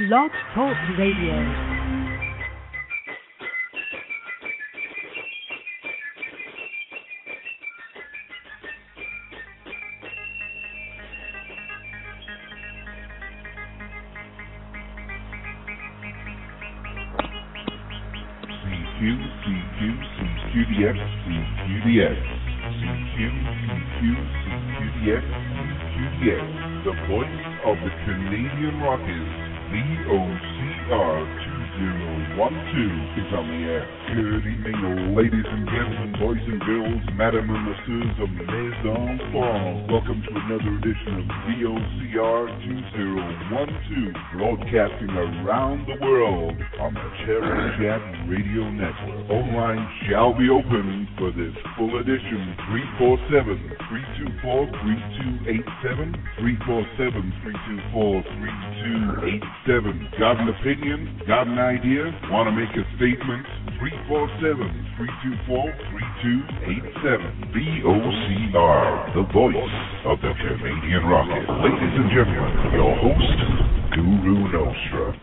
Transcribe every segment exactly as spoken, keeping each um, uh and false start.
Blog Talk Radio. C Q, C Q, C Q D X, C Q D X, C Q, C Q, C Q D X, C Q D X, the voice of the Canadian Rockies, V O C R two zero one two is on the air. Good evening, ladies and gentlemen, boys and girls, madam and messieurs of les enfants. Welcome to another edition of V O C R two zero one two, broadcasting around the world on the Terra Chat Radio Network. Phone lines shall be open for this full edition. three four seven, three two four, three two eight seven, three four seven, three two four, three two eight seven. Got an opinion? Got an idea? Want to make a statement? three four seven, three two four, three two eight seven. V O C R, the voice of the Canadian Rocket. Ladies and gentlemen, your host, Guru Nostra.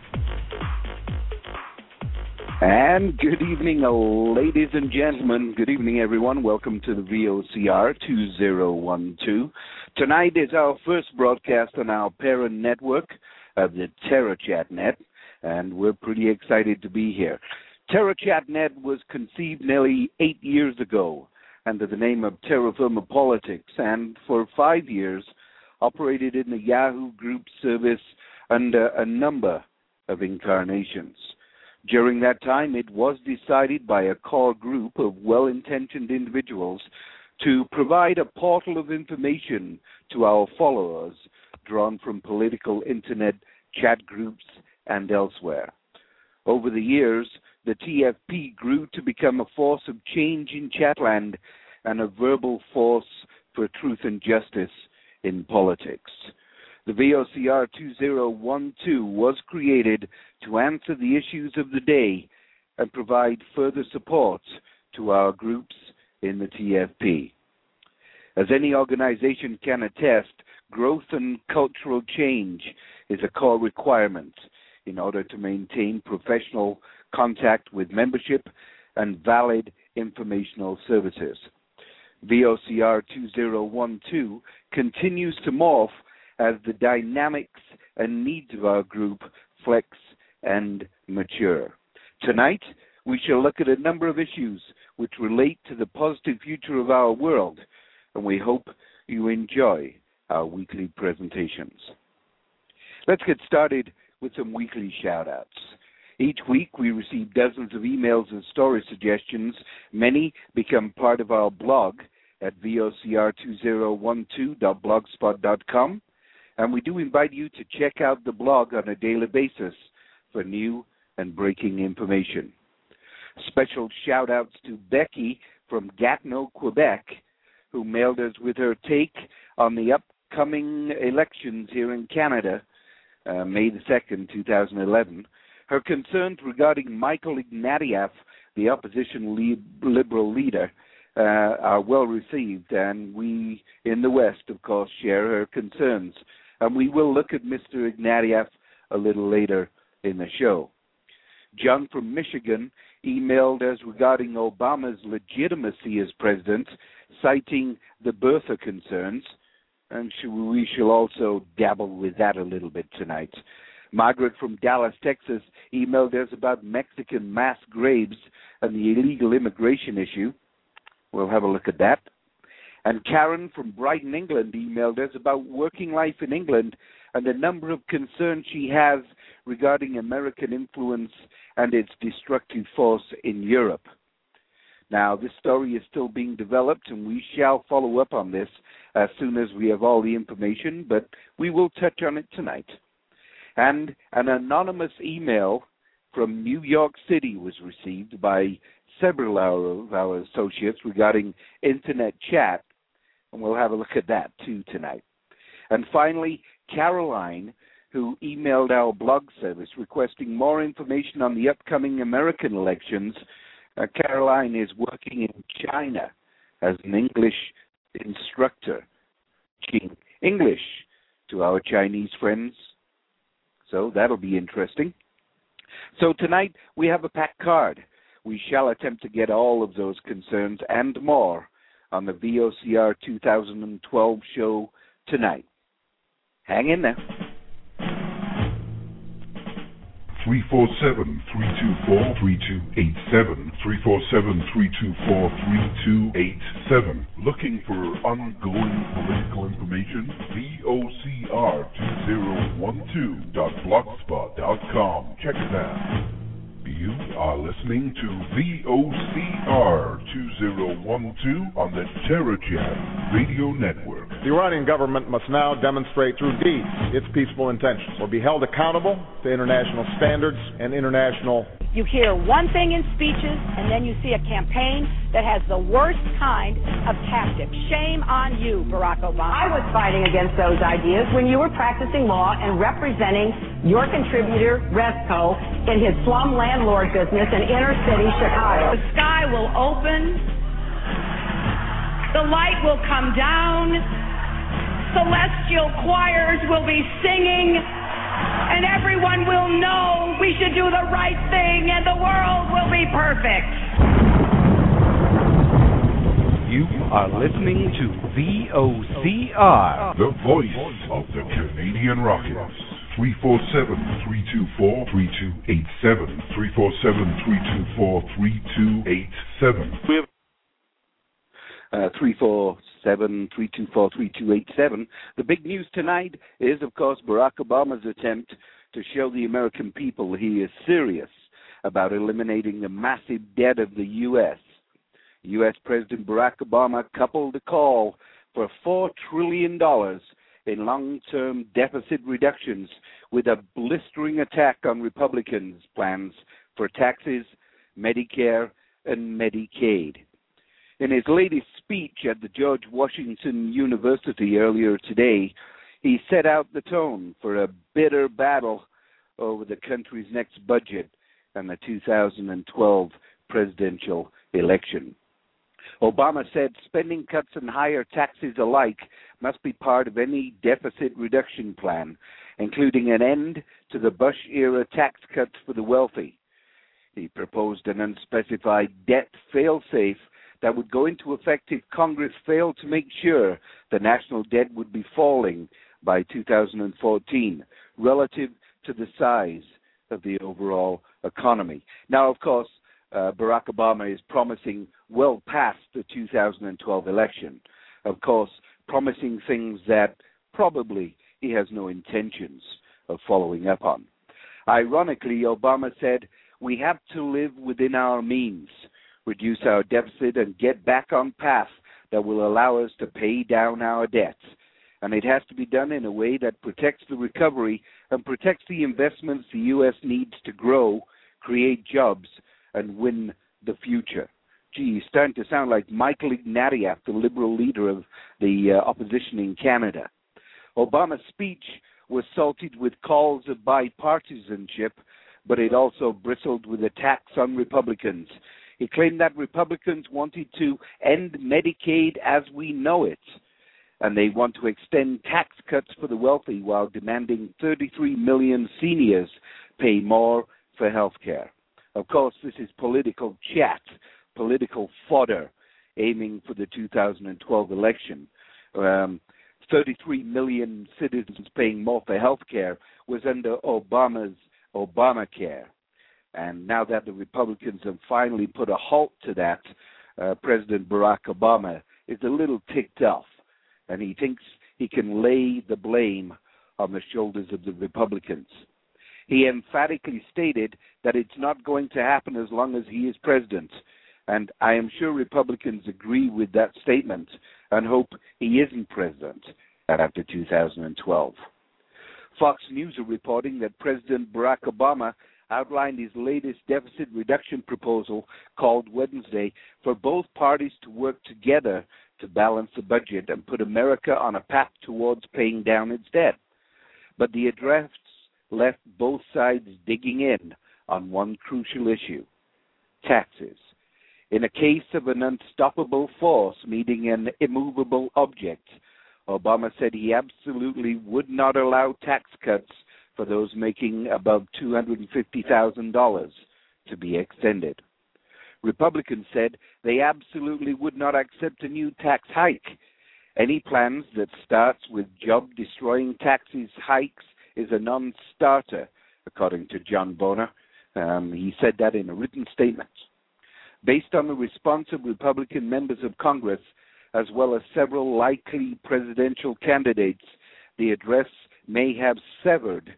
And good evening, ladies and gentlemen. Good evening, everyone. Welcome to the V O C R two zero one two. Tonight is our first broadcast on our parent network of the TerraChatNet, and we're pretty excited to be here. TerraChatNet was conceived nearly eight years ago under the name of Terra Firma Politics, and for five years operated in the Yahoo Group service under a number of incarnations. During that time, it was decided by a core group of well-intentioned individuals to provide a portal of information to our followers drawn from political internet chat groups and elsewhere. Over the years, the T F P grew to become a force of change in Chatland and a verbal force for truth and justice in politics. The V O C R two zero one two was created to answer the issues of the day and provide further support to our groups in the T F P. As any organization can attest, growth and cultural change is a core requirement in order to maintain professional contact with membership and valid informational services. V O C R two zero one two continues to morph as the dynamics and needs of our group flex and mature. Tonight, we shall look at a number of issues which relate to the positive future of our world, and we hope you enjoy our weekly presentations. Let's get started with some weekly shout-outs. Each week, we receive dozens of emails and story suggestions. Many become part of our blog at V O C R two zero one two dot blogspot dot com, and we do invite you to check out the blog on a daily basis for new and breaking information. Special shout-outs to Becky from Gatineau, Quebec, who mailed us with her take on the upcoming elections here in Canada, uh, May the second, two thousand eleven. Her concerns regarding Michael Ignatieff, the opposition lead, liberal leader, uh, are well received, and we in the West, of course, share her concerns. And we will look at Mister Ignatieff a little later in the show. John from Michigan emailed us regarding Obama's legitimacy as president, citing the birther concerns, and we shall also dabble with that a little bit tonight. Margaret from Dallas, Texas, emailed us about Mexican mass graves and the illegal immigration issue. We'll have a look at that. And Karen from Brighton, England, emailed us about working life in England and a number of concerns she has regarding American influence and its destructive force in Europe. Now, this story is still being developed, and we shall follow up on this as soon as we have all the information, but we will touch on it tonight. And an anonymous email from New York City was received by several of our associates regarding internet chat, and we'll have a look at that too tonight. And finally, Caroline, who emailed our blog service requesting more information on the upcoming American elections. Uh, Caroline is working in China as an English instructor, teaching English to our Chinese friends. So that'll be interesting. So tonight we have a packed card. We shall attempt to get all of those concerns and more on the V O C R two thousand twelve show tonight. Hang in there. three four seven, three two four, three two eight seven, three four seven, three two four, three two eight seven. Looking for ongoing political information? V O C R two thousand twelve dot blogspot dot com. Check it out. You are listening to V O C R two thousand twelve on the TerraChat Radio Network. The Iranian government must now demonstrate through deeds its peaceful intentions or be held accountable to international standards and international... You hear one thing in speeches, and then you see a campaign that has the worst kind of tactics. Shame on you, Barack Obama. I was fighting against those ideas when you were practicing law and representing your contributor, Resco, in his slum landlord business in inner city Chicago. The sky will open. The light will come down. Celestial choirs will be singing. And everyone will know we should do the right thing and the world will be perfect. You are listening to V O C R, the voice of the Canadian Rockets. three four seven, three two four, three two eight seven, three four seven, three two four, three two eight seven. We have Uh, three four seven, three two four, three two eight seven. The big news tonight is, of course, Barack Obama's attempt to show the American people he is serious about eliminating the massive debt of the U S U S President Barack Obama coupled a call for four trillion dollars in long-term deficit reductions with a blistering attack on Republicans' plans for taxes, Medicare, and Medicaid. In his latest speech at the George Washington University earlier today, he set out the tone for a bitter battle over the country's next budget and the two thousand twelve presidential election. Obama said spending cuts and higher taxes alike must be part of any deficit reduction plan, including an end to the Bush-era tax cuts for the wealthy. He proposed an unspecified debt fail-safe that would go into effect if Congress failed to make sure the national debt would be falling by two thousand fourteen relative to the size of the overall economy. Now, of course, uh, Barack Obama is promising well past the two thousand twelve election, of course, promising things that probably he has no intentions of following up on. Ironically, Obama said, "We have to live within our means, reduce our deficit, and get back on path that will allow us to pay down our debts. And it has to be done in a way that protects the recovery and protects the investments the U S needs to grow, create jobs, and win the future." Gee, he's starting to sound like Michael Ignatieff, the Liberal leader of the uh, opposition in Canada. Obama's speech was salted with calls of bipartisanship, but it also bristled with attacks on Republicans. He claimed that Republicans wanted to end Medicaid as we know it, and they want to extend tax cuts for the wealthy while demanding thirty-three million seniors pay more for health care. Of course, this is political chat, political fodder, aiming for the two thousand twelve election. Um, thirty-three million citizens paying more for health care was under Obama's Obamacare. And now that the Republicans have finally put a halt to that, uh, President Barack Obama is a little ticked off, and he thinks he can lay the blame on the shoulders of the Republicans. He emphatically stated that it's not going to happen as long as he is president, and I am sure Republicans agree with that statement and hope he isn't president after two thousand twelve. Fox News are reporting that President Barack Obama outlined his latest deficit reduction proposal called Wednesday for both parties to work together to balance the budget and put America on a path towards paying down its debt. But the address left both sides digging in on one crucial issue: taxes. In a case of an unstoppable force meeting an immovable object, Obama said he absolutely would not allow tax cuts for those making above two hundred fifty thousand dollars to be extended. Republicans said they absolutely would not accept a new tax hike. Any plans that starts with job-destroying taxes hikes is a non-starter, according to John Boehner. Um, he said that in a written statement. Based on the response of Republican members of Congress, as well as several likely presidential candidates, the address may have severed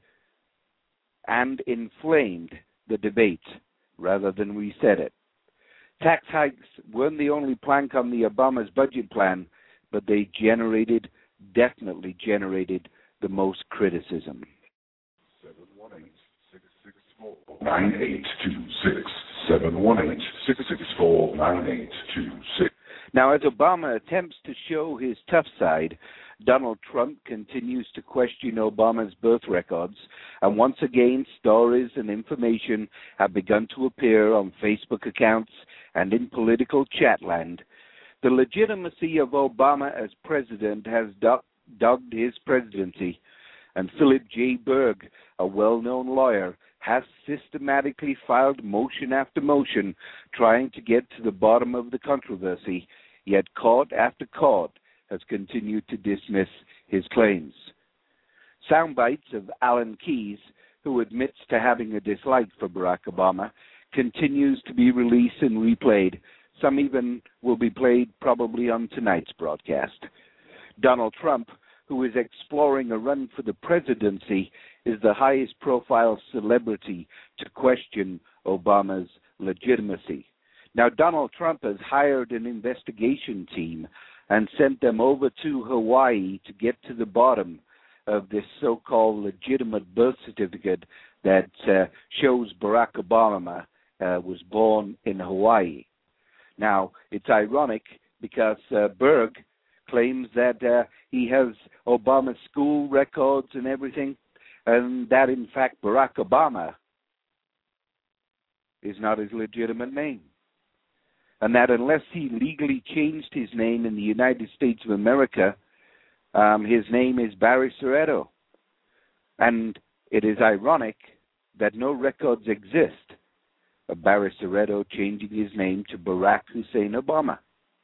and inflamed the debate rather than reset it. Tax hikes weren't the only plank on the Obama's budget plan, but they generated, definitely generated, the most criticism. seven one eight, six six four, nine eight two six. seven one eight, six six four, nine eight two six. Now, as Obama attempts to show his tough side, Donald Trump continues to question Obama's birth records, and once again, stories and information have begun to appear on Facebook accounts and in political chatland. The legitimacy of Obama as president has do- dogged his presidency, and Philip J. Berg, a well-known lawyer, has systematically filed motion after motion trying to get to the bottom of the controversy, yet court after court has continued to dismiss his claims. Sound bites of Alan Keyes, who admits to having a dislike for Barack Obama, continues to be released and replayed. Some even will be played probably on tonight's broadcast. Donald Trump, who is exploring a run for the presidency, is the highest profile celebrity to question Obama's legitimacy. Now, Donald Trump has hired an investigation team and sent them over to Hawaii to get to the bottom of this so-called legitimate birth certificate that uh, shows Barack Obama uh, was born in Hawaii. Now, it's ironic because uh, Berg claims that uh, he has Obama's school records and everything, and that, in fact, Barack Obama is not his legitimate name. And that unless he legally changed his name in the United States of America, um, his name is Barry Soetto. And it is ironic that no records exist of Barry Soetto changing his name to Barack Hussein Obama.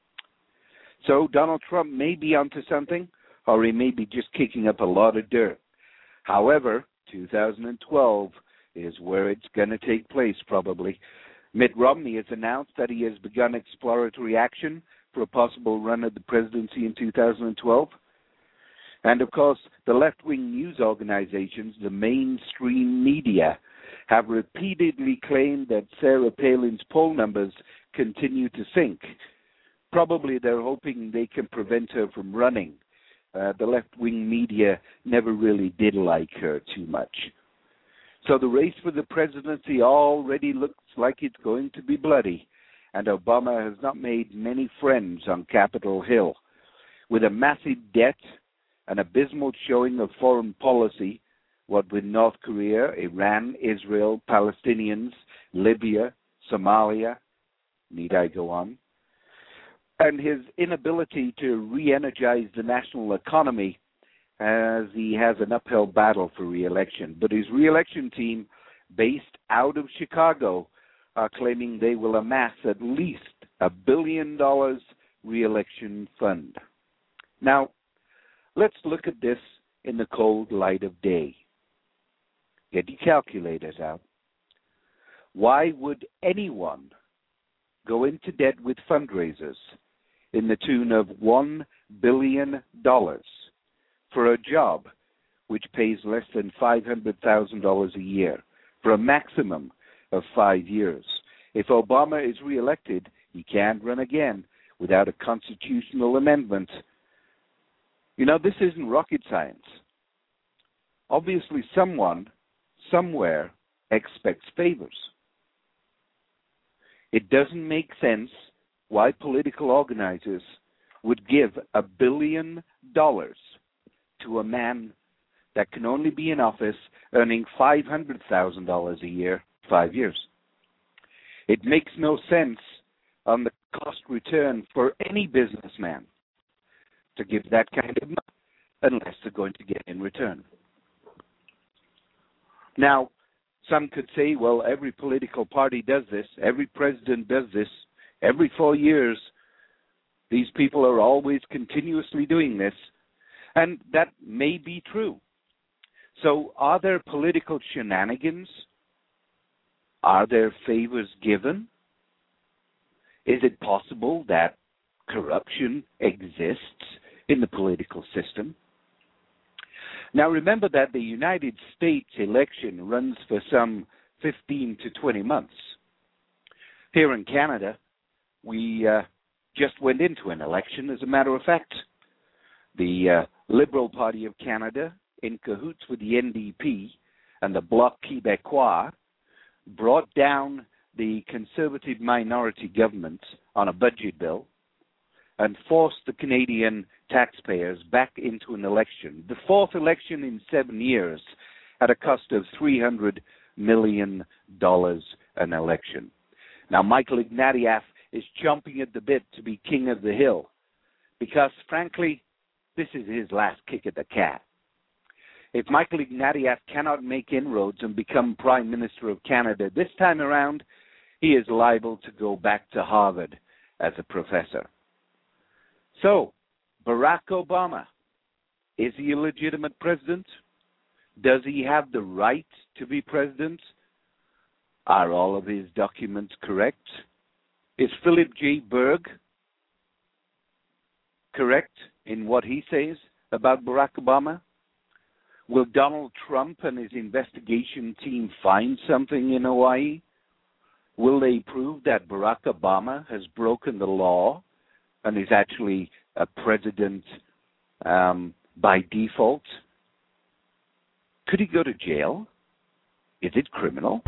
So Donald Trump may be onto something, or he may be just kicking up a lot of dirt. However, two thousand twelve is where it's going to take place, probably. Mitt Romney has announced that he has begun exploratory action for a possible run at the presidency in two thousand twelve. And, of course, the left-wing news organizations, the mainstream media, have repeatedly claimed that Sarah Palin's poll numbers continue to sink. Probably they're hoping they can prevent her from running. Uh, the left-wing media never really did like her too much. So the race for the presidency already looks like it's going to be bloody, and Obama has not made many friends on Capitol Hill. With a massive debt, an abysmal showing of foreign policy, what with North Korea, Iran, Israel, Palestinians, Libya, Somalia, need I go on? And his inability to re-energize the national economy as he has an uphill battle for re-election. But his re-election team, based out of Chicago, are claiming they will amass at least a billion dollars re-election fund. Now, let's look at this in the cold light of day. Get your calculators out. Why would anyone go into debt with fundraisers in the tune of one billion dollars for a job which pays less than five hundred thousand dollars a year for a maximum of five years? If Obama is reelected, he can't run again without a constitutional amendment. You know, this isn't rocket science. Obviously, someone, somewhere, expects favors. It doesn't make sense why political organizers would give a billion dollars to a man that can only be in office earning five hundred thousand dollars a year, five years. It makes no sense on the cost return for any businessman to give that kind of money unless they're going to get in return. Now, some could say, well, every political party does this, every president does this, every four years, these people are always continuously doing this, and that may be true. So are there political shenanigans? Are there favors given? Is it possible that corruption exists in the political system? Now remember that the United States election runs for some fifteen to twenty months. Here in Canada, we uh, just went into an election, as a matter of fact. The uh, Liberal Party of Canada, in cahoots with the N D P and the Bloc Québécois, brought down the Conservative minority government on a budget bill and forced the Canadian taxpayers back into an election, the fourth election in seven years, at a cost of three hundred million dollars an election. Now, Michael Ignatieff is chomping at the bit to be king of the hill because, frankly, this is his last kick at the cat. If Michael Ignatieff cannot make inroads and become Prime Minister of Canada this time around, he is liable to go back to Harvard as a professor. So, Barack Obama, is he a legitimate president? Does he have the right to be president? Are all of his documents correct? Is Philip J. Berg correct in what he says about Barack Obama? Will Donald Trump and his investigation team find something in Hawaii? Will they prove that Barack Obama has broken the law and is actually a president um, by default? Could he go to jail? Is it criminal?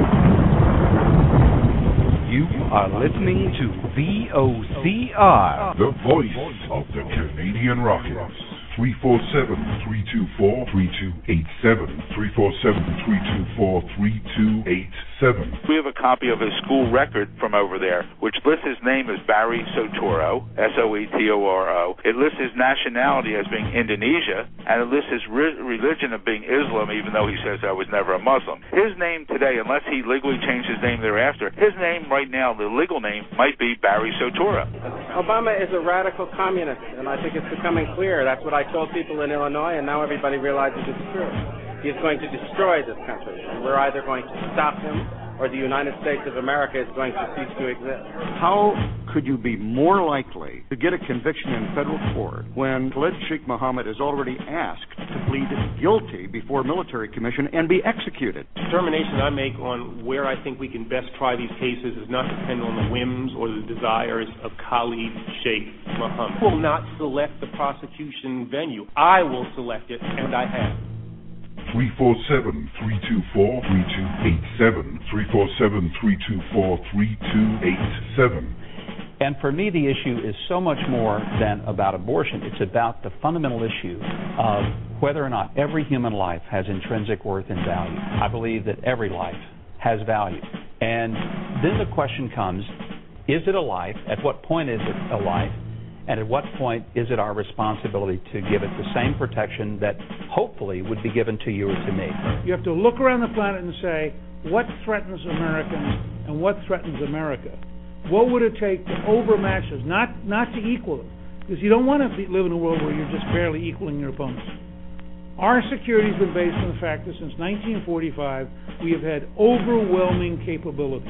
You are listening to V O C R, the voice of the Canadian Rockets. three four seven, three two four, three two eight seven. three four seven, three two four, three two eight seven. We have a copy of his school record from over there, which lists his name as Barry Soetoro, S O E T O R O. It lists his nationality as being Indonesia, and it lists his re- religion of being Islam, even though he says I was never a Muslim. His name today, unless he legally changed his name thereafter, his name right now, the legal name, might be Barry Soetoro. Obama is a radical communist, and I think it's becoming clear. That's what I told people in Illinois, and now everybody realizes it's true. He's going to destroy this country, and we're either going to stop him or the United States of America is going to cease to exist. How could you be more likely to get a conviction in federal court when Khalid Sheikh Mohammed is already asked to plead guilty before military commission and be executed? The determination I make on where I think we can best try these cases is not dependent on the whims or the desires of Khalid Sheikh Mohammed. I will not select the prosecution venue. I will select it, and I have. three four seven, three two four, three two eight seven. three four seven, three two four, three two eight seven. And for me, the issue is so much more than about abortion. It's about the fundamental issue of whether or not every human life has intrinsic worth and value. I believe that every life has value. And then the question comes, is it a life? At what point is it a life? And at what point is it our responsibility to give it the same protection that hopefully would be given to you or to me? You have to look around the planet and say, what threatens Americans and what threatens America? What would it take to overmatch us, not not to equal them? Because you don't want to be, live in a world where you're just barely equaling your opponents. Our security has been based on the fact that since nineteen forty-five, we have had overwhelming capability.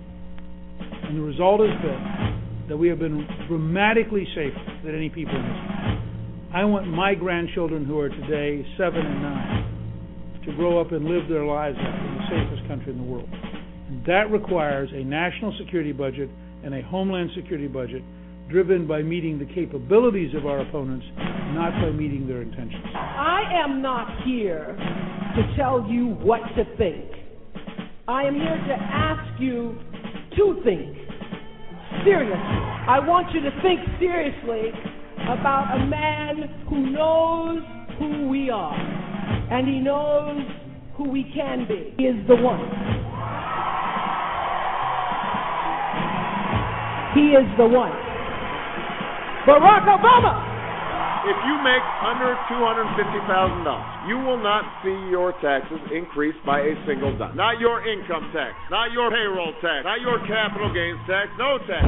And the result has been that we have been dramatically safer than any people in history. I want my grandchildren, who are today seven and nine, to grow up and live their lives out in the safest country in the world. And that requires a national security budget and a homeland security budget driven by meeting the capabilities of our opponents, not by meeting their intentions. I am not here to tell you what to think. I am here to ask you to think. Seriously. I want you to think seriously about a man who knows who we are, and he knows who we can be. He is the one. He is the one. Barack Obama! If you make under two hundred fifty thousand dollars, you will not see your taxes increase by a single dime. Not your income tax, not your payroll tax, not your capital gains tax, no tax.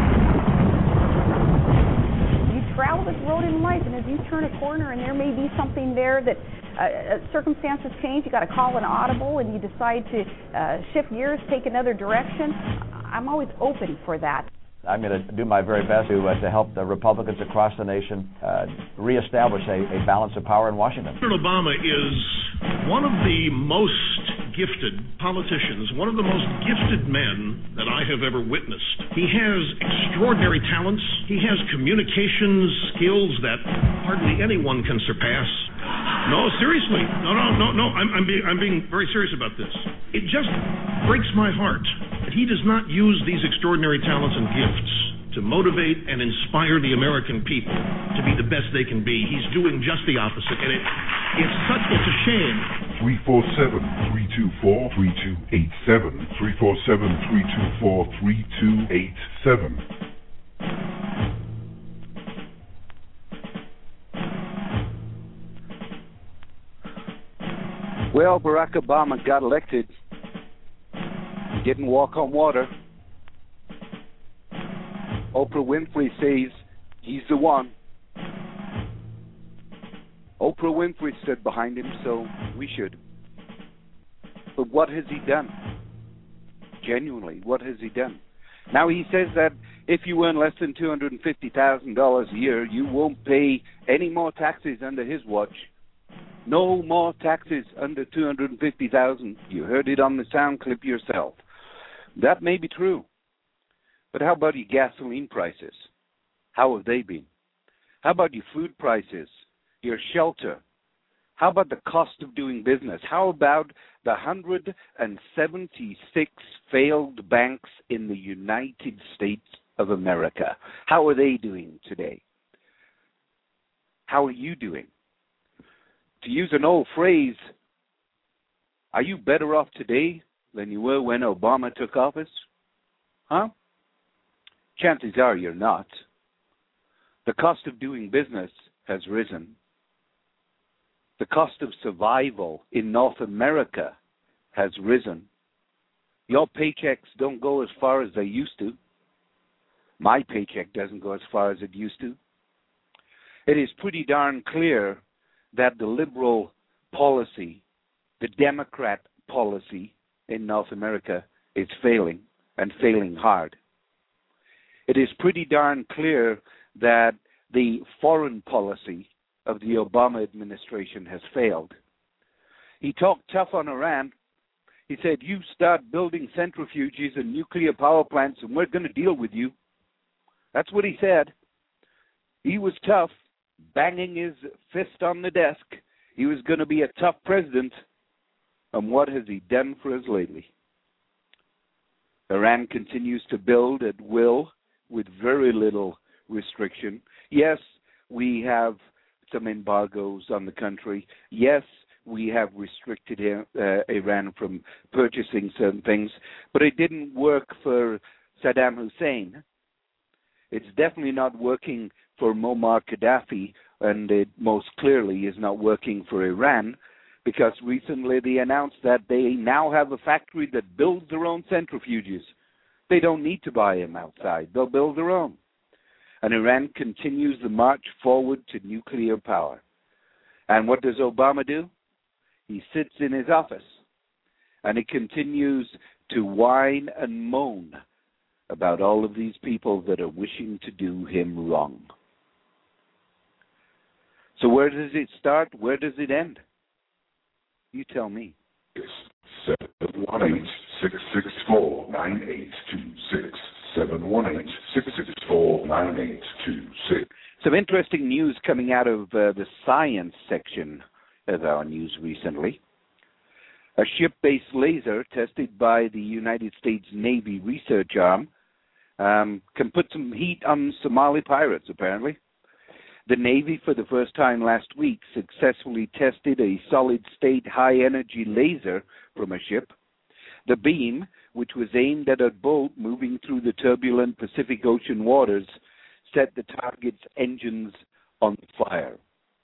You travel this road in life, and as you turn a corner and there may be something there that uh, circumstances change, you got to call an audible and you decide to uh, shift gears, take another direction. I'm always open for that. I'm going to do my very best to uh, to help the Republicans across the nation uh, reestablish a, a balance of power in Washington. President Obama is one of the most gifted politicians, one of the most gifted men that I have ever witnessed. He has extraordinary talents. He has communications skills that hardly anyone can surpass. No, seriously. No, no, no, no. I'm, I'm, being, I'm being very serious about this. It just breaks my heart that he does not use these extraordinary talents and gifts to motivate and inspire the American people to be the best they can be. He's doing just the opposite, and it, it's such it's a shame. three four seven, three two four, three two eight seven. three four seven, three two four, three two eight seven. Well, Barack Obama got elected. He didn't walk on water. Oprah Winfrey says he's the one. Oprah Winfrey stood behind him, so we should. But what has he done? Genuinely, what has he done? Now, he says that if you earn less than two hundred fifty thousand dollars a year, you won't pay any more taxes under his watch. No more taxes under two hundred fifty thousand dollars. You heard it on the sound clip yourself. That may be true. But how about your gasoline prices? How have they been? How about your food prices, your shelter? How about the cost of doing business? How about the one hundred seventy-six failed banks in the United States of America? How are they doing today? How are you doing? To use an old phrase, are you better off today than you were when Obama took office? Huh? Chances are you're not. The cost of doing business has risen. The cost of survival in North America has risen. Your paychecks don't go as far as they used to. My paycheck doesn't go as far as it used to. It is pretty darn clear that the liberal policy, the Democrat policy in North America is failing, and failing hard. It is pretty darn clear that the foreign policy of the Obama administration has failed. He talked tough on Iran. He said, you start building centrifuges and nuclear power plants and we're going to deal with you. That's what he said. He was tough, banging his fist on the desk. He was going to be a tough president. And what has he done for us lately? Iran continues to build at will with very little restriction. Yes, we have some embargoes on the country. Yes, we have restricted uh, Iran from purchasing certain things, but it didn't work for Saddam Hussein. It's definitely not working for Muammar Gaddafi, and it most clearly is not working for Iran, because recently they announced that they now have a factory that builds their own centrifuges. They don't need to buy them outside. They'll build their own. And Iran continues the march forward to nuclear power. And what does Obama do? He sits in his office, and he continues to whine and moan about all of these people that are wishing to do him wrong. So where does it start? Where does it end? You tell me. seven one eight, six six four, nine eight two six. seven one eight, six six four, nine eight two six. Some interesting news coming out of uh, the science section of our news recently. A ship-based laser tested by the United States Navy research arm um, can put some heat on Somali pirates, apparently. The Navy, for the first time last week, successfully tested a solid-state high-energy laser from a ship. The beam, which was aimed at a boat moving through the turbulent Pacific Ocean waters, set the target's engines on fire.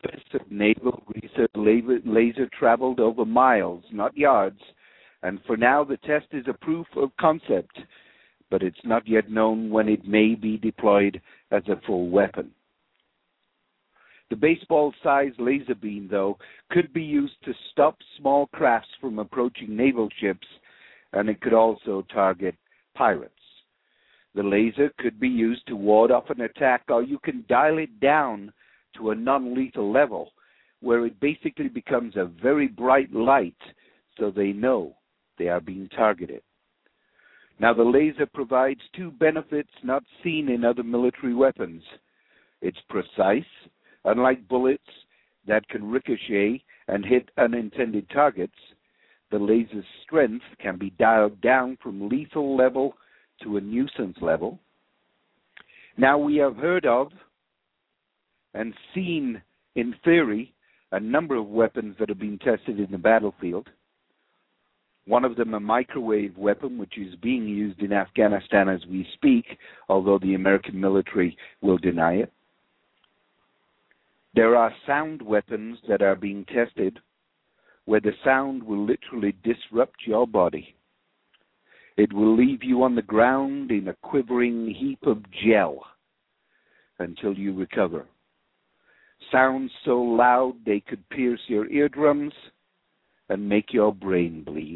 best of naval research laser traveled over miles, not yards, and for now the test is a proof of concept, but it's not yet known when it may be deployed as a full weapon. The baseball-sized laser beam, though, could be used to stop small crafts from approaching naval ships, and it could also target pirates. The laser could be used to ward off an attack, or you can dial it down to a non-lethal level, where it basically becomes a very bright light so they know they are being targeted. Now, the laser provides two benefits not seen in other military weapons. It's precise, unlike bullets that can ricochet and hit unintended targets. The laser's strength can be dialed down from lethal level to a nuisance level. Now, we have heard of and seen, in theory, a number of weapons that have been tested in the battlefield. One of them a microwave weapon, which is being used in Afghanistan as we speak, although the American military will deny it. There are sound weapons that are being tested where the sound will literally disrupt your body. It will leave you on the ground in a quivering heap of gel until you recover. Sounds so loud they could pierce your eardrums and make your brain bleed.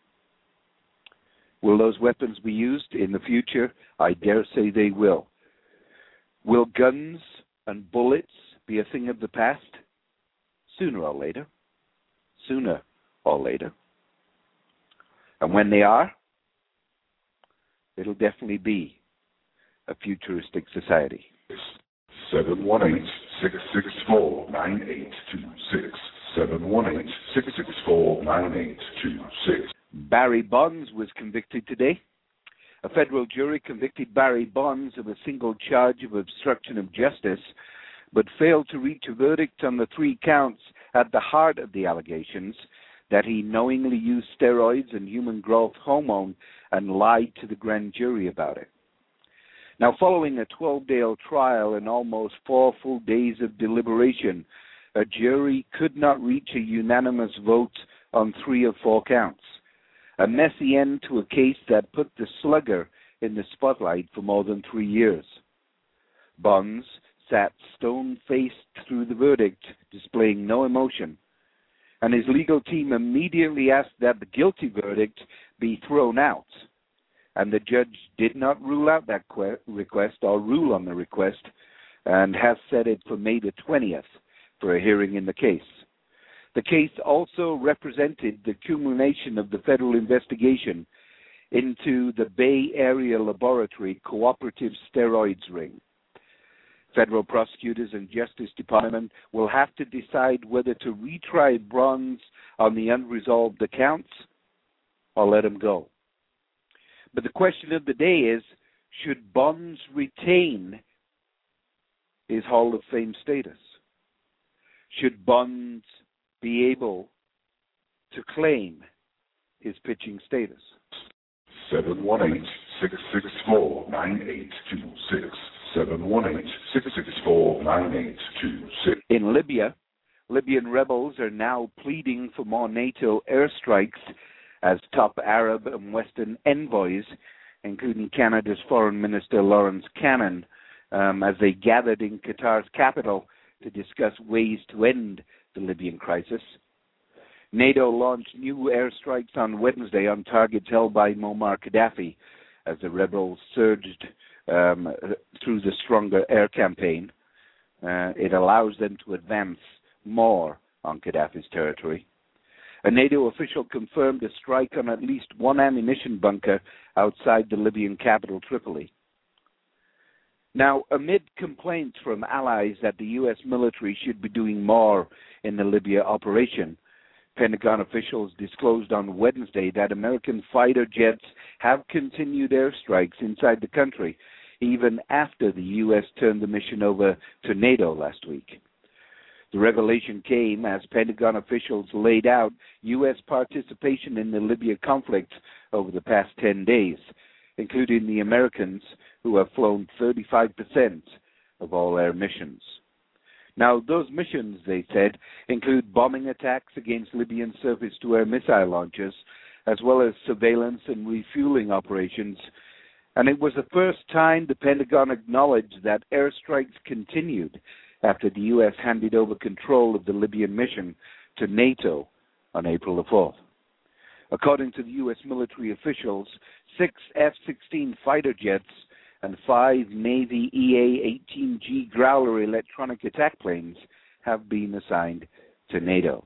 Will those weapons be used in the future? I dare say they will. Will guns and bullets be a thing of the past? Sooner or later. Sooner or later. And when they are, it'll definitely be a futuristic society. seven one eight, six six four, nine eight two six. seven one eight, six six four, nine eight two six. Barry Bonds was convicted today. A federal jury convicted Barry Bonds of a single charge of obstruction of justice, but failed to reach a verdict on the three counts at the heart of the allegations, that he knowingly used steroids and human growth hormone and lied to the grand jury about it. Now, following a twelve-day trial and almost four full days of deliberation, a jury could not reach a unanimous vote on three of four counts. A messy end to a case that put the slugger in the spotlight for more than three years. Bonds sat stone-faced through the verdict, displaying no emotion, and his legal team immediately asked that the guilty verdict be thrown out. And the judge did not rule out that que- request or rule on the request, and has set it for May the twentieth for a hearing in the case. The case also represented the culmination of the federal investigation into the Bay Area Laboratory cooperative steroids ring. Federal prosecutors and Justice Department will have to decide whether to retry Bonds on the unresolved accounts or let him go. But the question of the day is, should Bonds retain his Hall of Fame status? Should Bonds be able to claim his pitching status? seven one eight, six six four, nine eight two six. seven one eight, six six four, nine eight two six. In Libya, Libyan rebels are now pleading for more NATO airstrikes as top Arab and Western envoys, including Canada's Foreign Minister Lawrence Cannon, um, as they gathered in Qatar's capital to discuss ways to end the Libyan crisis. NATO launched new airstrikes on Wednesday on targets held by Muammar Gaddafi as the rebels surged um, through the stronger air campaign. Uh, it allows them to advance more on Gaddafi's territory. A NATO official confirmed a strike on at least one ammunition bunker outside the Libyan capital, Tripoli. Now, amid complaints from allies that the U S military should be doing more in the Libya operation, Pentagon officials disclosed on Wednesday that American fighter jets have continued airstrikes inside the country, even after the U S turned the mission over to NATO last week. The revelation came as Pentagon officials laid out U S participation in the Libya conflict over the past ten days, including the Americans, who have flown thirty-five percent of all air missions. Now, those missions, they said, include bombing attacks against Libyan surface-to-air missile launchers, as well as surveillance and refueling operations. And it was the first time the Pentagon acknowledged that airstrikes continued after the U S handed over control of the Libyan mission to NATO on April the fourth. According to the U S military officials, six F sixteen fighter jets and five Navy E A eighteen G Growler electronic attack planes have been assigned to NATO.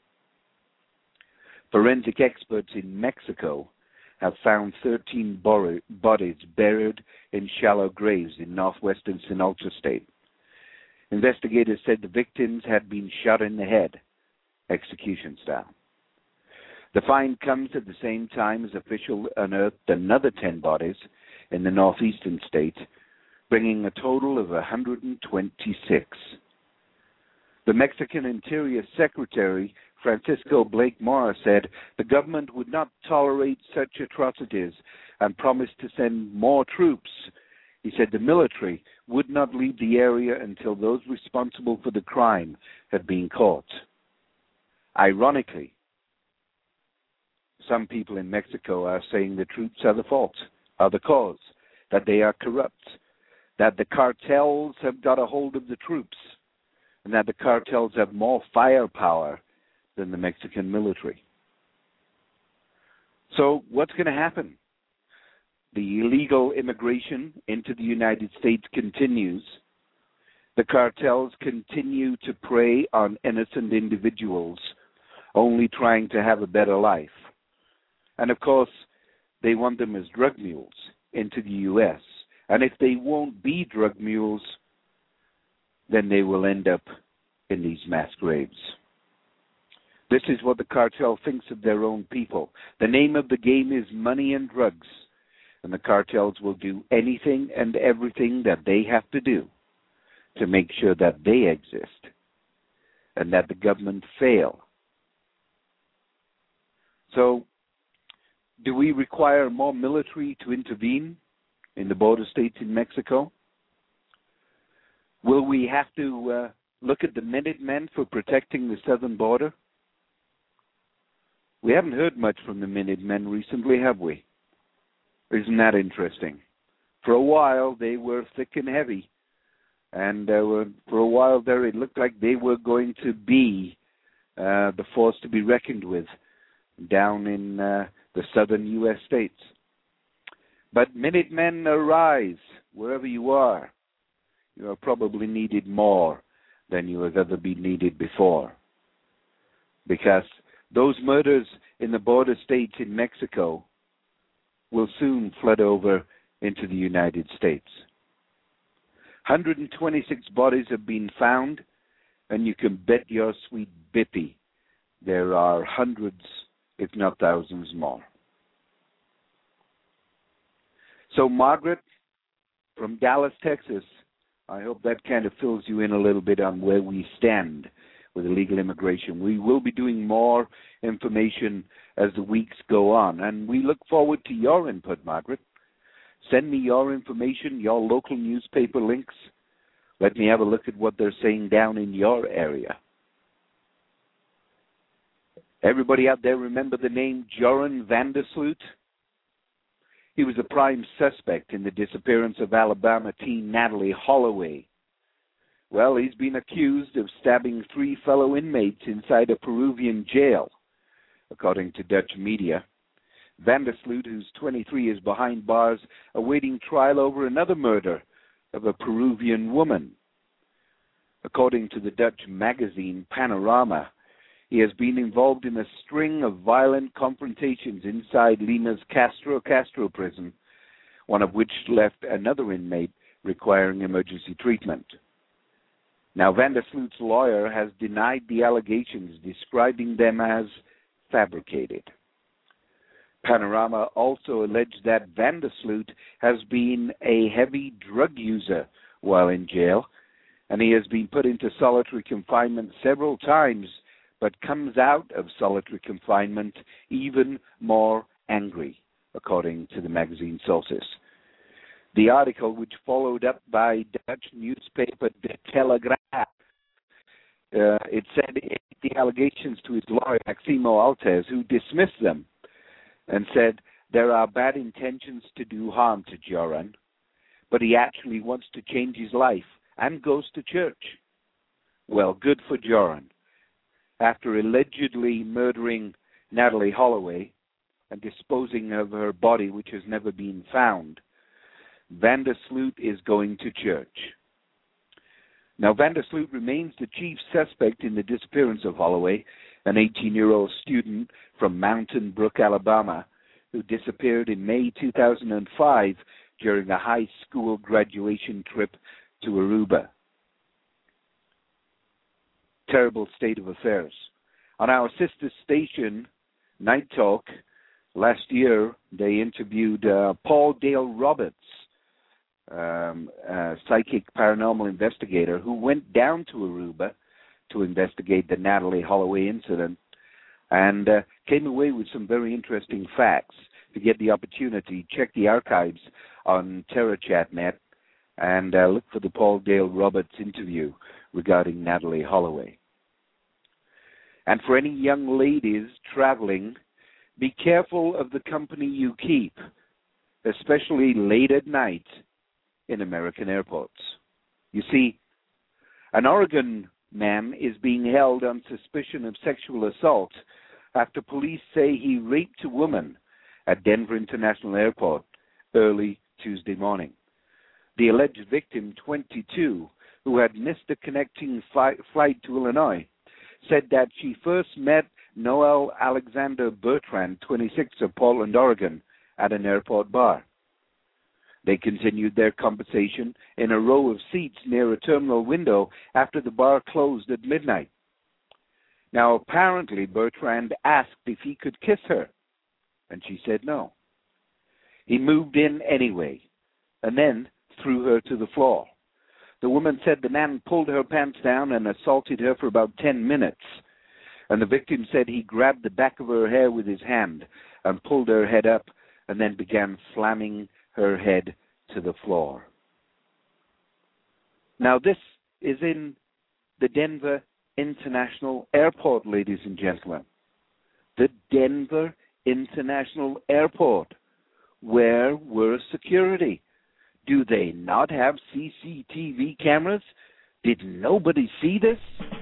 Forensic experts in Mexico have found thirteen bodies buried in shallow graves in northwestern Sinaloa state. Investigators said the victims had been shot in the head, execution style. The find comes at the same time as officials unearthed another ten bodies in the northeastern state, bringing a total of one hundred twenty-six. The Mexican Interior Secretary, Francisco Blake Mora, said the government would not tolerate such atrocities and promised to send more troops. He said the military would not leave the area until those responsible for the crime had been caught. Ironically, some people in Mexico are saying the troops are the fault, are the cause, that they are corrupt, that the cartels have got a hold of the troops, and that the cartels have more firepower than the Mexican military. So what's going to happen? The illegal immigration into the United States continues. The cartels continue to prey on innocent individuals, only trying to have a better life. And of course, they want them as drug mules into the U S. And if they won't be drug mules, then they will end up in these mass graves. This is what the cartel thinks of their own people. The name of the game is money and drugs. And the cartels will do anything and everything that they have to do to make sure that they exist and that the government fail. So, do we require more military to intervene in the border states in Mexico? Will we have to uh, look at the Minutemen for protecting the southern border? We haven't heard much from the Minutemen recently, have we? Isn't that interesting? For a while, they were thick and heavy. And uh, for a while there, it looked like they were going to be uh, the force to be reckoned with down in uh, the southern U S states. But Minutemen, arise, wherever you are. You are probably needed more than you have ever been needed before. Because those murders in the border states in Mexico will soon flood over into the United States. one hundred twenty-six bodies have been found, and you can bet your sweet bippy there are hundreds, if not thousands more. So, Margaret, from Dallas, Texas, I hope that kind of fills you in a little bit on where we stand with illegal immigration. We will be doing more information as the weeks go on, and we look forward to your input, Margaret. Send me your information, your local newspaper links. Let me have a look at what they're saying down in your area. Everybody out there remember the name Joran Vandersloot? He was a prime suspect in the disappearance of Alabama teen Natalie Holloway. Well, he's been accused of stabbing three fellow inmates inside a Peruvian jail, according to Dutch media. Vandersloot, who's twenty-three, is behind bars awaiting trial over another murder of a Peruvian woman. According to the Dutch magazine Panorama, he has been involved in a string of violent confrontations inside Lima's Castro Castro prison, one of which left another inmate requiring emergency treatment. Now, Vandersloot's lawyer has denied the allegations, describing them as fabricated. Panorama also alleged that Vandersloot has been a heavy drug user while in jail, and he has been put into solitary confinement several times, but comes out of solitary confinement even more angry, according to the magazine sources. The article, which followed up by Dutch newspaper De Telegraaf, uh, it said it, the allegations to his lawyer, Maximo Altez, who dismissed them and said there are bad intentions to do harm to Joran, but he actually wants to change his life and goes to church. Well, good for Joran. After allegedly murdering Natalee Holloway and disposing of her body, which has never been found, Vandersloot is going to church. Now, Vandersloot remains the chief suspect in the disappearance of Holloway, an eighteen-year-old student from Mountain Brook, Alabama, who disappeared in May two thousand five during a high school graduation trip to Aruba. Terrible state of affairs. On our sister station, Night Talk, last year they interviewed uh, Paul Dale Roberts, um, a psychic paranormal investigator who went down to Aruba to investigate the Natalee Holloway incident and uh, came away with some very interesting facts. If you get the opportunity, check the archives on TerraChat dot net and uh, look for the Paul Dale Roberts interview regarding Natalee Holloway. And for any young ladies traveling, be careful of the company you keep, especially late at night in American airports. You see, an Oregon man is being held on suspicion of sexual assault after police say he raped a woman at Denver International Airport early Tuesday morning. The alleged victim, twenty-two, who had missed a connecting flight, flight to Illinois, said that she first met Noel Alexander Bertrand, twenty-six, of Portland, Oregon, at an airport bar. They continued their conversation in a row of seats near a terminal window after the bar closed at midnight. Now, apparently, Bertrand asked if he could kiss her, and she said no. He moved in anyway, and then threw her to the floor. The woman said the man pulled her pants down and assaulted her for about ten minutes. And the victim said he grabbed the back of her hair with his hand and pulled her head up and then began slamming her head to the floor. Now, this is in the Denver International Airport, ladies and gentlemen. The Denver International Airport. Where were security? Do they not have C C T V cameras? Did nobody see this?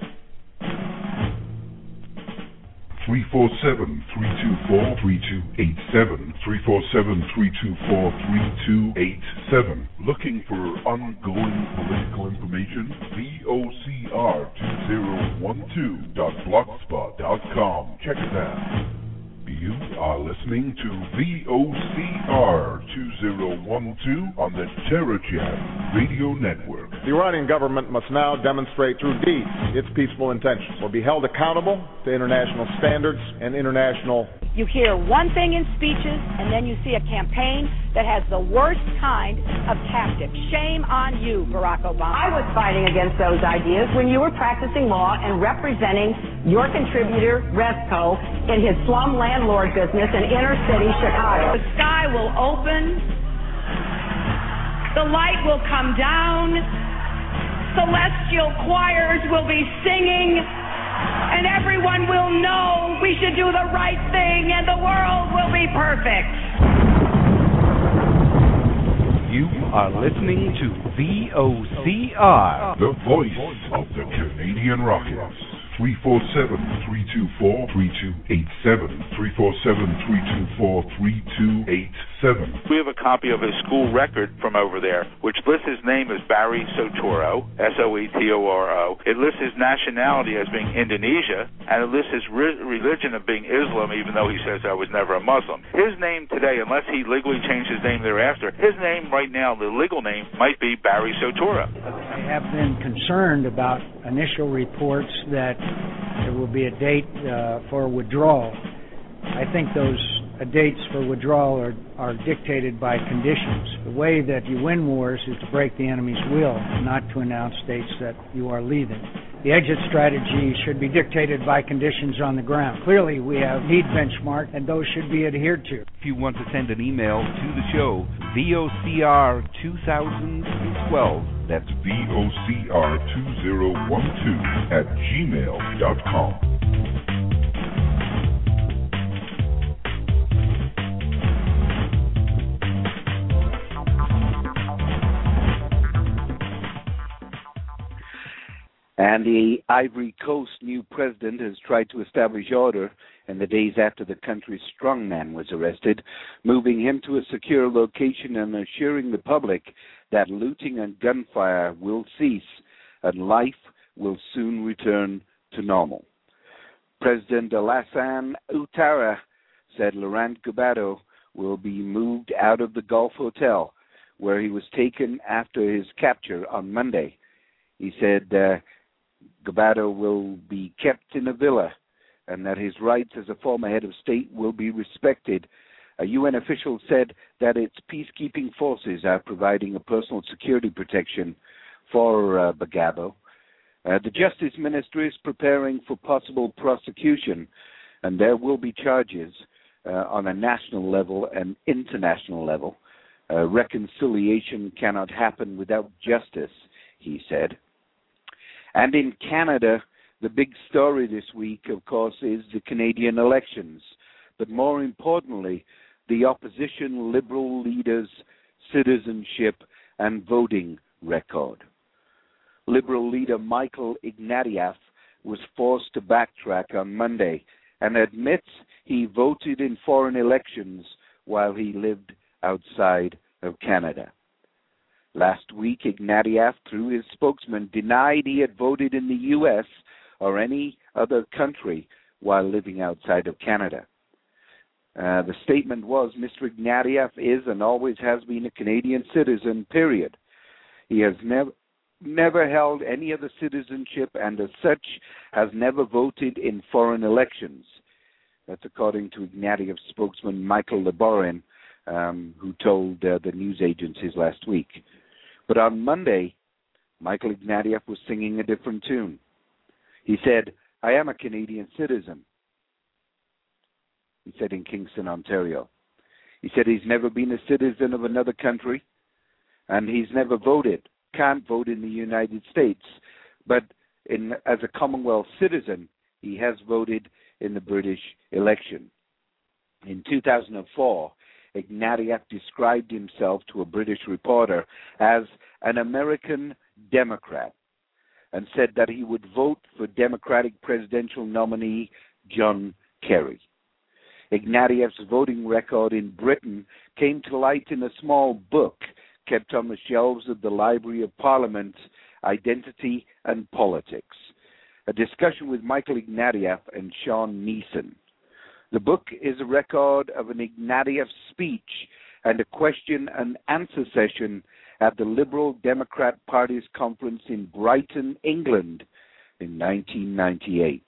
three four seven, three two four, three two eight seven. three four seven, three two four, three two eight seven. Looking for ongoing political information? V O C R two zero one two dot blogspot dot com. Check it out. You are listening to V O C R two zero one two on the TerraChat Radio Network. The Iranian government must now demonstrate through deeds its peaceful intentions or be held accountable to international standards and international... You hear one thing in speeches, and then you see a campaign that has the worst kind of tactics. Shame on you, Barack Obama. I was fighting against those ideas when you were practicing law and representing your contributor, Resco, in his slum landlord business in inner city Chicago. The sky will open. The light will come down. Celestial choirs will be singing. And everyone will know we should do the right thing and the world will be perfect. You are listening to V O C R, the voice of the Canadian Rockets. three four seven, three two four, three two eight seven. three four seven, three two four, three two eight seven. We have a copy of his school record from over there, which lists his name as Barry Soetoro, S O E T O R O. It lists his nationality as being Indonesia, and it lists his re- religion of being Islam, even though he says I was never a Muslim. His name today, unless he legally changed his name thereafter, his name right now, the legal name, might be Barry Soetoro. I have been concerned about initial reports that there will be a date uh, for withdrawal. I think those uh, dates for withdrawal are, are dictated by conditions. The way that you win wars is to break the enemy's will, not to announce dates that you are leaving. The exit strategy should be dictated by conditions on the ground. Clearly, we have need benchmark, and those should be adhered to. If you want to send an email to the show, V O C R two thousand twelve That's V O C R two thousand twelve at gmail dot com. And the Ivory Coast new president has tried to establish order in the days after the country's strongman was arrested, moving him to a secure location and assuring the public that looting and gunfire will cease and life will soon return to normal. President Alassane Ouattara said Laurent Gbagbo will be moved out of the Gulf Hotel, where he was taken after his capture on Monday. He said uh, Gbagbo will be kept in a villa and that his rights as a former head of state will be respected. A U N official said that its peacekeeping forces are providing a personal security protection for uh, Gbagbo. Uh, the Justice Ministry is preparing for possible prosecution, and there will be charges uh, on a national level and international level. Uh, reconciliation cannot happen without justice, he said. And in Canada, the big story this week, of course, is the Canadian elections. But more importantly, the opposition Liberal leaders' citizenship and voting record. Liberal leader Michael Ignatieff was forced to backtrack on Monday and admits he voted in foreign elections while he lived outside of Canada. Last week, Ignatieff, through his spokesman, denied he had voted in the U S or any other country while living outside of Canada. Uh, the statement was, Mister Ignatieff is and always has been a Canadian citizen, period. He has never never held any other citizenship and as such has never voted in foreign elections. That's according to Ignatieff's spokesman, Michael Laborin, um, who told uh, the news agencies last week. But on Monday, Michael Ignatieff was singing a different tune. He said, I am a Canadian citizen. He said in Kingston, Ontario. He said he's never been a citizen of another country, and he's never voted, can't vote in the United States. But in, as a Commonwealth citizen, he has voted in the British election. In two thousand four, Ignatieff described himself to a British reporter as an American Democrat and said that he would vote for Democratic presidential nominee John Kerry. Ignatieff's voting record in Britain came to light in a small book kept on the shelves of the Library of Parliament, Identity and Politics, a discussion with Michael Ignatieff and Sean Neeson. The book is a record of an Ignatieff speech and a question and answer session at the Liberal Democrat Party's conference in Brighton, England in nineteen ninety-eight.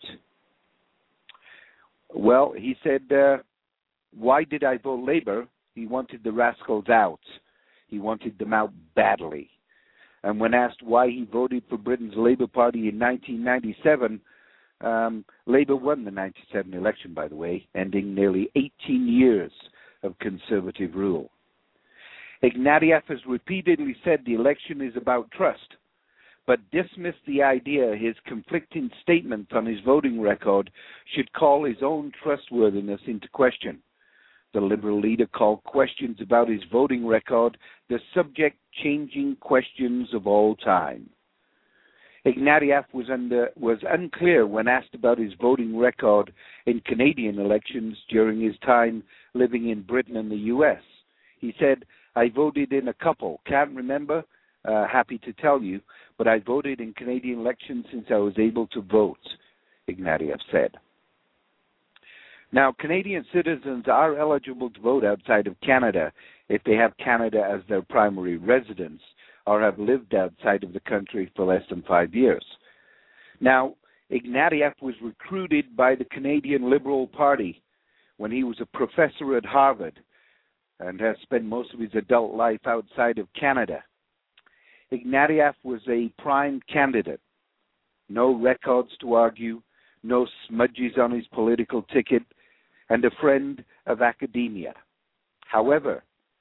Well, he said, uh, why did I vote Labour? He wanted the rascals out. He wanted them out badly. And when asked why he voted for Britain's Labour Party in nineteen ninety-seven, Um, Labour won the ninety-seven election, by the way, ending nearly eighteen years of conservative rule. Ignatieff has repeatedly said the election is about trust, but dismissed the idea his conflicting statements on his voting record should call his own trustworthiness into question. The Liberal leader called questions about his voting record the subject-changing questions of all time. Ignatieff was, under, was unclear when asked about his voting record in Canadian elections during his time living in Britain and the U S. He said, I voted in a couple. Can't remember. Uh, happy to tell you. But I voted in Canadian elections since I was able to vote, Ignatieff said. Now, Canadian citizens are eligible to vote outside of Canada if they have Canada as their primary residence or have lived outside of the country for less than five years. Now, Ignatieff was recruited by the Canadian Liberal Party when he was a professor at Harvard and has spent most of his adult life outside of Canada. Ignatieff was a prime candidate. No records to argue, no smudges on his political ticket, and a friend of academia. However,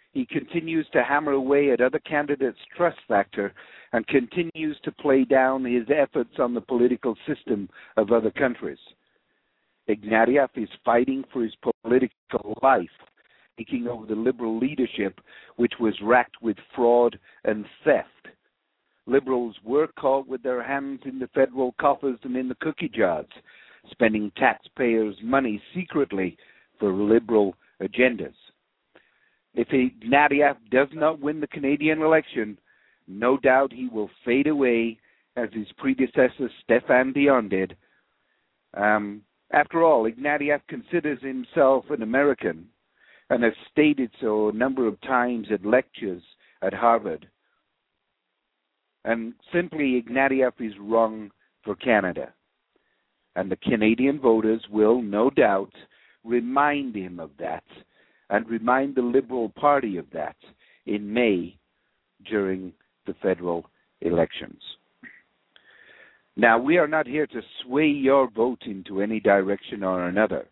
he continues to hammer away at other candidates' trust factor and continues to play down his efforts on the political system of other countries. Ignatieff is fighting for his political life, taking over the Liberal leadership, which was racked with fraud and theft. Liberals were caught with their hands in the federal coffers and in the cookie jars, spending taxpayers' money secretly for liberal agendas. If Ignatieff does not win the Canadian election, no doubt he will fade away as his predecessor Stéphane Dion did. Um, after all, Ignatieff considers himself an American and has stated so a number of times at lectures at Harvard. And simply, Ignatieff is wrong for Canada. And the Canadian voters will, no doubt, remind him of that and remind the Liberal Party of that in May during the federal elections. Now, we are not here to sway your vote into any direction or another.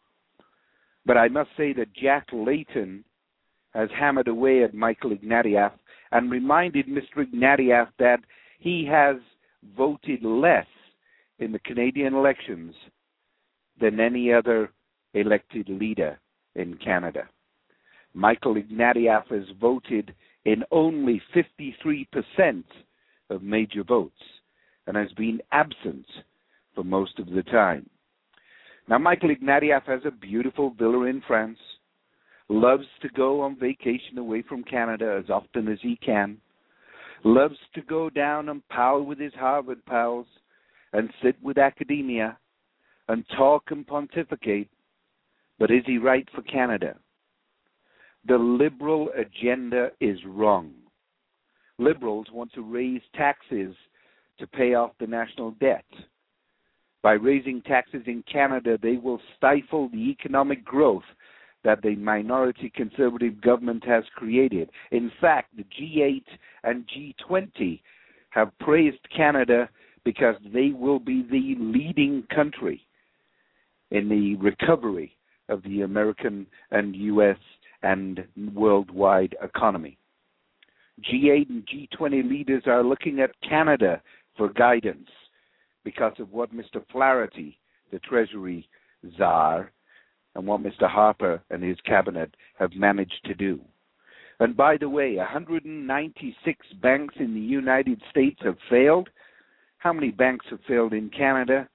But I must say that Jack Layton has hammered away at Michael Ignatieff and reminded Mister Ignatieff that he has voted less in the Canadian elections than any other elected leader in Canada. Michael Ignatieff has voted in only fifty-three percent of major votes and has been absent for most of the time. Now, Michael Ignatieff has a beautiful villa in France, loves to go on vacation away from Canada as often as he can, loves to go down and pal with his Harvard pals and sit with academia and talk and pontificate. But is he right for Canada? The Liberal agenda is wrong. Liberals want to raise taxes to pay off the national debt. By raising taxes in Canada, they will stifle the economic growth that the minority conservative government has created. In fact, the G eight and G twenty have praised Canada because they will be the leading country in the recovery of the American and U S and worldwide economy. G eight and G twenty leaders are looking at Canada for guidance because of what Mister Flaherty, the Treasury Czar, and what Mister Harper and his cabinet have managed to do. And by the way, one hundred ninety-six banks in the United States have failed. How many banks have failed in Canada?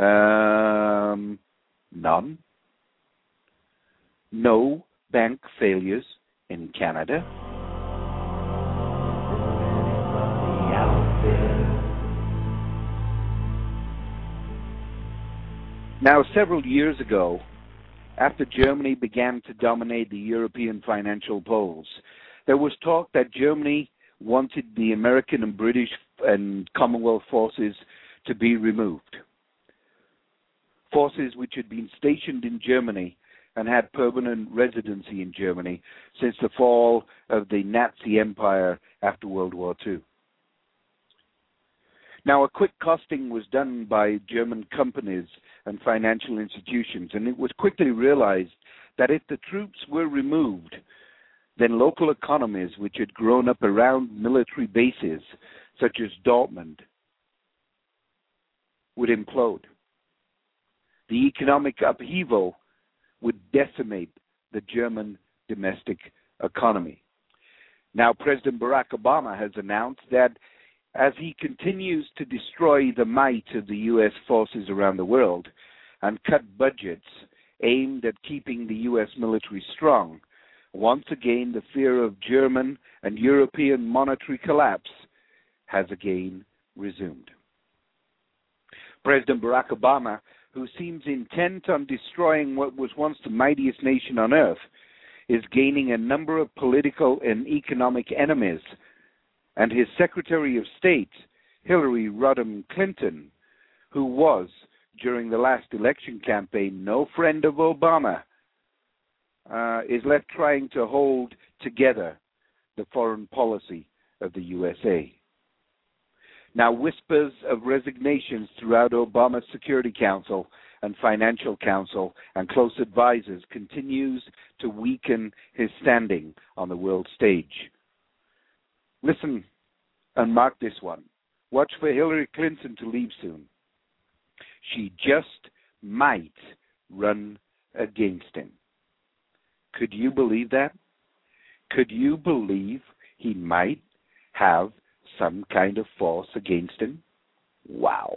Um, none. No bank failures in Canada. Now, several years ago, after Germany began to dominate the European financial polls, there was talk that Germany wanted the American and British and Commonwealth forces to be removed. Forces which had been stationed in Germany and had permanent residency in Germany since the fall of the Nazi Empire after World War Two. Now, a quick costing was done by German companies and financial institutions, and it was quickly realized that if the troops were removed, then local economies which had grown up around military bases, such as Dortmund, would implode. The economic upheaval would decimate the German domestic economy. Now, President Barack Obama has announced that as he continues to destroy the might of the U S forces around the world and cut budgets aimed at keeping the U S military strong, once again the fear of German and European monetary collapse has again resumed. President Barack Obama, who seems intent on destroying what was once the mightiest nation on earth, is gaining a number of political and economic enemies, and his Secretary of State, Hillary Rodham Clinton, who was, during the last election campaign, no friend of Obama, uh, is left trying to hold together the foreign policy of the U S A. Now, whispers of resignations throughout Obama's Security Council and financial counsel and close advisors continues to weaken his standing on the world stage. Listen and mark this one. Watch for Hillary Clinton to leave soon. She just might run against him. Could you believe that? Could you believe he might have some kind of force against him? Wow.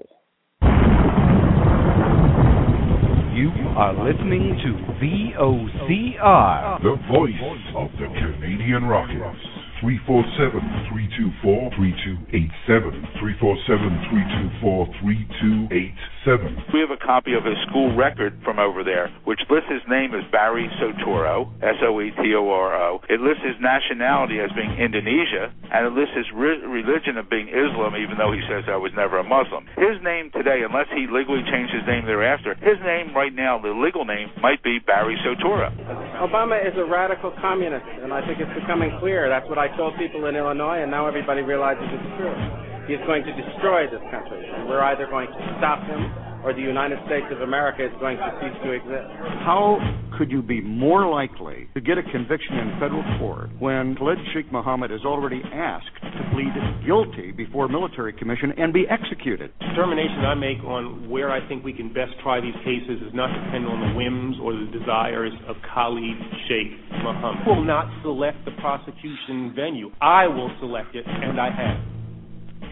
You are listening to V O C R, the voice of the Canadian Rockets. three four seven, three two four, three two eight seven. three four seven, three two four, three two eight seven. We have a copy of his school record from over there, which lists his name as Barry Soetoro, S O E T O R O. It lists his nationality as being Indonesia, and it lists his re- religion of being Islam, even though he says I was never a Muslim. His name today, unless he legally changed his name thereafter, his name right now, the legal name, might be Barry Soetoro. Obama is a radical communist, and I think it's becoming clear. That's what I told people in Illinois, and now everybody realizes it's true. He's going to destroy this country, and we're either going to stop him or the United States of America is going to cease to exist. How could you be more likely to get a conviction in federal court when Khalid Sheikh Mohammed is already asked to plead guilty before military commission and be executed? Determination I make on where I think we can best try these cases is not dependent on the whims or the desires of Khalid Sheikh Mohammed. I will not select the prosecution venue. I will select it, and I have.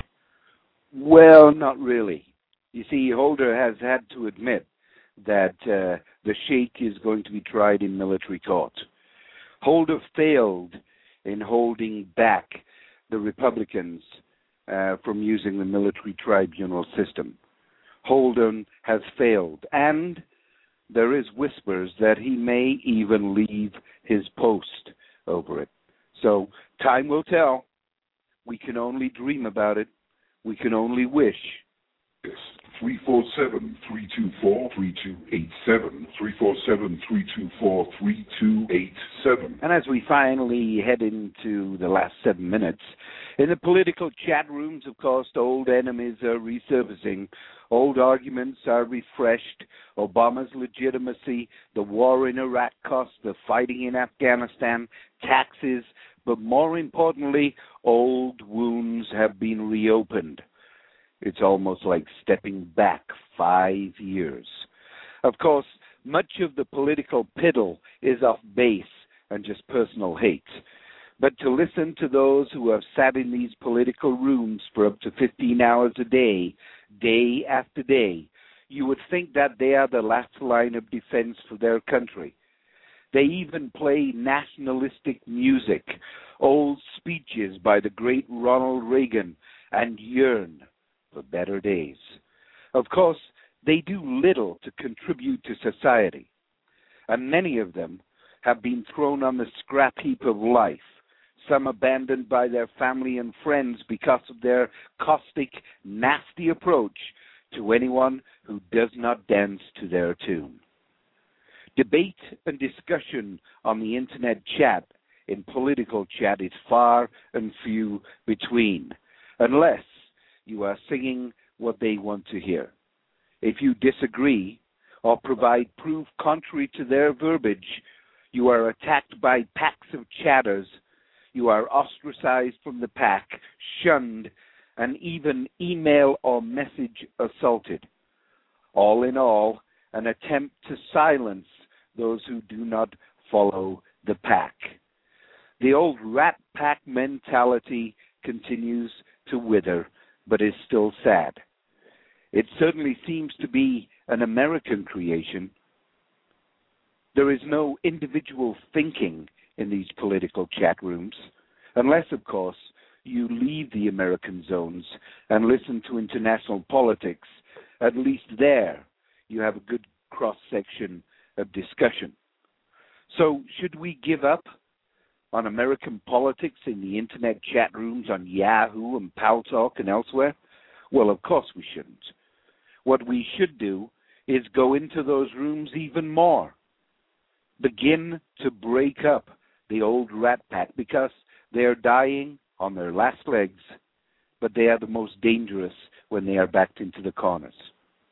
Well, not really. You see, Holder has had to admit that uh, the Sheikh is going to be tried in military court. Holder failed in holding back the Republicans uh, from using the military tribunal system. Holder has failed, and there is whispers that he may even leave his post over it. So time will tell. We can only dream about it. We can only wish. Yes. three four seven, three two four, three two eight seven. three four seven, three two four, three two eight seven. And as we finally head into the last seven minutes, in the political chat rooms, of course, old enemies are resurfacing. Old arguments are refreshed. Obama's legitimacy, the war in Iraq costs, the fighting in Afghanistan, taxes, but more importantly, old wounds have been reopened. It's almost like stepping back five years. Of course, much of the political piddle is off base and just personal hate. But to listen to those who have sat in these political rooms for up to fifteen hours a day, day after day, you would think that they are the last line of defense for their country. They even play nationalistic music, old speeches by the great Ronald Reagan, and yearn for better days. Of course, they do little to contribute to society, and many of them have been thrown on the scrap heap of life, some abandoned by their family and friends because of their caustic, nasty approach to anyone who does not dance to their tune. Debate and discussion on the internet chat, in political chat, is far and few between, unless you are singing what they want to hear. If you disagree or provide proof contrary to their verbiage, you are attacked by packs of chatters. You are ostracized from the pack, shunned, and even email or message assaulted. All in all, an attempt to silence those who do not follow the pack. The old rat pack mentality continues to wither, but is still sad. It certainly seems to be an American creation. There is no individual thinking in these political chat rooms, unless, of course, you leave the American zones and listen to international politics. At least there you have a good cross-section of discussion. So should we give up on American politics in the internet chat rooms on Yahoo and Paltalk and elsewhere? Well, of course we shouldn't. What we should do is go into those rooms even more. Begin to break up the old rat pack, because they are dying on their last legs, but they are the most dangerous when they are backed into the corners.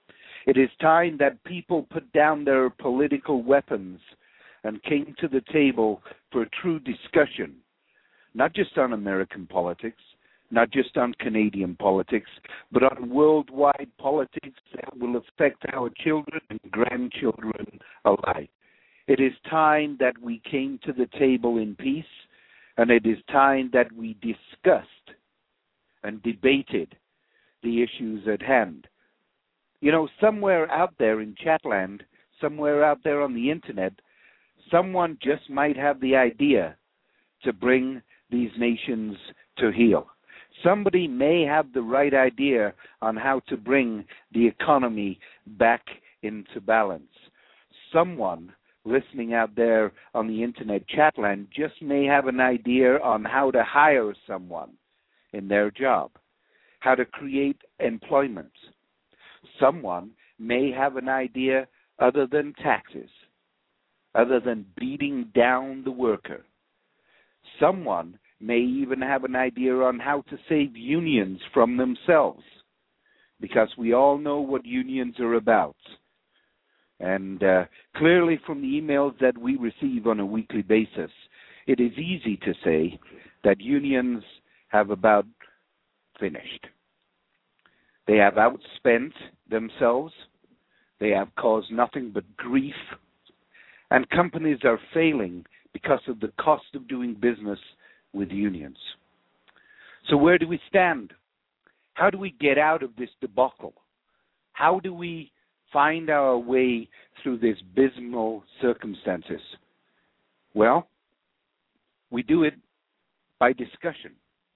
It is time that people put down their political weapons and came to the table for true discussion, not just on American politics, not just on Canadian politics, but on worldwide politics that will affect our children and grandchildren alike. It is time that we came to the table in peace, and it is time that we discussed and debated the issues at hand. You know, somewhere out there in Chatland, somewhere out there on the internet, someone just might have the idea to bring these nations to heel. Somebody may have the right idea on how to bring the economy back into balance. Someone listening out there on the internet Chatland just may have an idea on how to hire someone in their job, how to create employment. Someone may have an idea other than taxes, other than beating down the worker. Someone may even have an idea on how to save unions from themselves, because we all know what unions are about. And uh, clearly from the emails that we receive on a weekly basis, it is easy to say that unions have about finished. They have outspent themselves. They have caused nothing but grief. And companies are failing because of the cost of doing business with unions. So where do we stand? How do we get out of this debacle? How do we find our way through these abysmal circumstances? Well, we do it by discussion.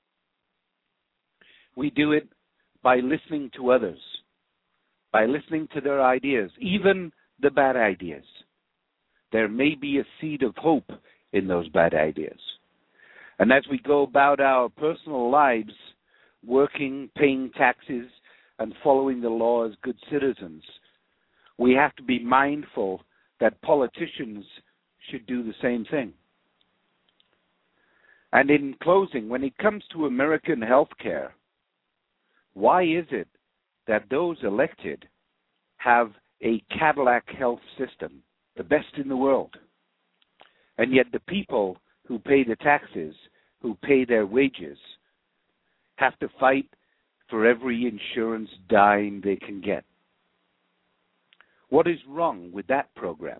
We do it by listening to others, by listening to their ideas, even the bad ideas. There may be a seed of hope in those bad ideas. And as we go about our personal lives, working, paying taxes, and following the law as good citizens, we have to be mindful that politicians should do the same thing. And in closing, when it comes to American health care, why is it that those elected have a Cadillac health system, the best in the world, and yet the people who pay the taxes, who pay their wages, have to fight for every insurance dime they can get? What is wrong with that program?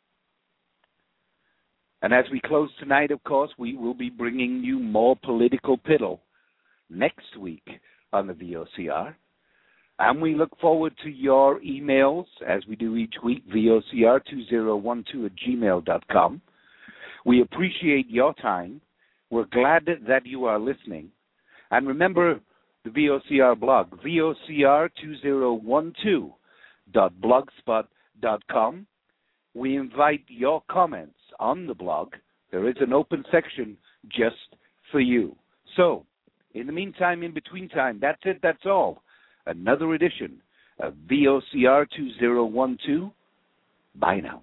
And as we close tonight, of course, we will be bringing you more political piddle next week on the V O C R. And we look forward to your emails, as we do each week, V O C R two zero one two at gmail dot com. We appreciate your time. We're glad that you are listening. And remember the V O C R blog, V O C R two zero one two dot blogspot dot com. We invite your comments on the blog. There is an open section just for you. So, in the meantime, in between time, that's it, that's all. Another edition of V O C R two zero one two. Bye now.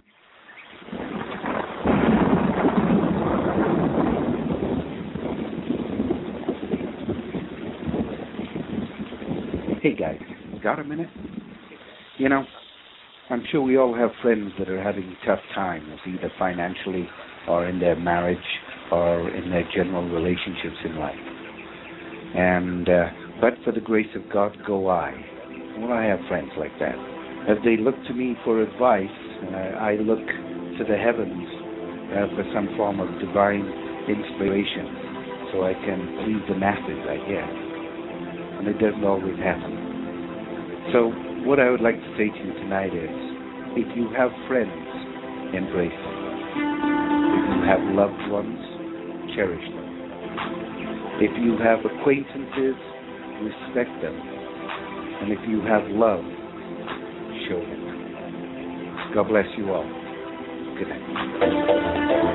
Hey guys, got a minute? You know, I'm sure we all have friends that are having tough times, either financially or in their marriage or in their general relationships in life. And, uh, but for the grace of God go I. Well, I have friends like that. As they look to me for advice, uh, I look to the heavens uh, for some form of divine inspiration so I can please the masses, I guess. And it doesn't always happen. So what I would like to say to you tonight is, if you have friends, embrace them. If you have loved ones, cherish them. If you have acquaintances, respect them. And if you have love, show them. God bless you all. Good night.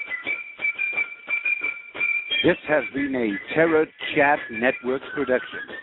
This has been a Terra Chat Network production.